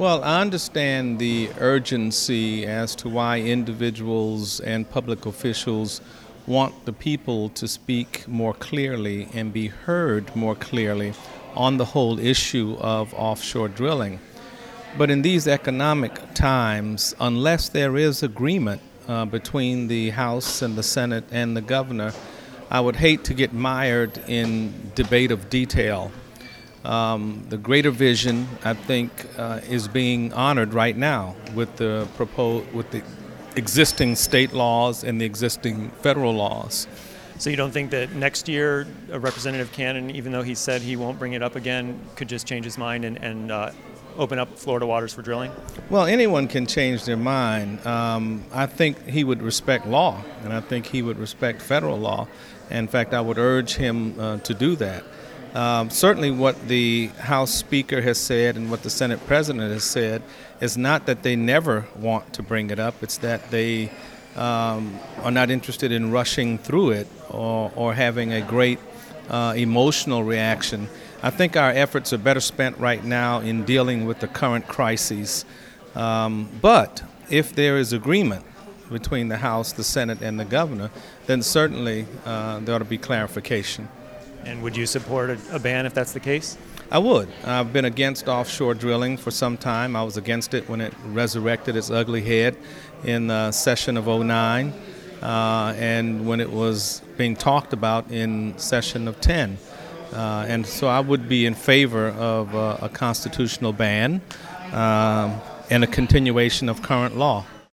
Well, I understand the urgency as to why individuals and public officials want the people to speak more clearly and be heard more clearly on the whole issue of offshore drilling. But in these economic times, unless there is agreement between the House and the Senate and the governor, I would hate to get mired in debate of detail. The greater vision, I think, is being honored right now with the existing state laws and the existing federal laws. So you don't think that next year Representative Cannon, even though he said he won't bring it up again, could just change his mind and open up Florida waters for drilling? Well, anyone can change their mind. I think he would respect law, and I think he would respect federal law. In fact, I would urge him to do that. Certainly what the House Speaker has said and what the Senate President has said is not that they never want to bring it up. It's that they are not interested in rushing through it or having a great emotional reaction. I think our efforts are better spent right now in dealing with the current crises. But if there is agreement between the House, the Senate, and the governor, then certainly there ought to be clarification. And would you support a ban if that's the case? I would. I've been against offshore drilling for some time. I was against it when it resurrected its ugly head in the session of '09 and when it was being talked about in session of 10. And so I would be in favor of a constitutional ban and a continuation of current law.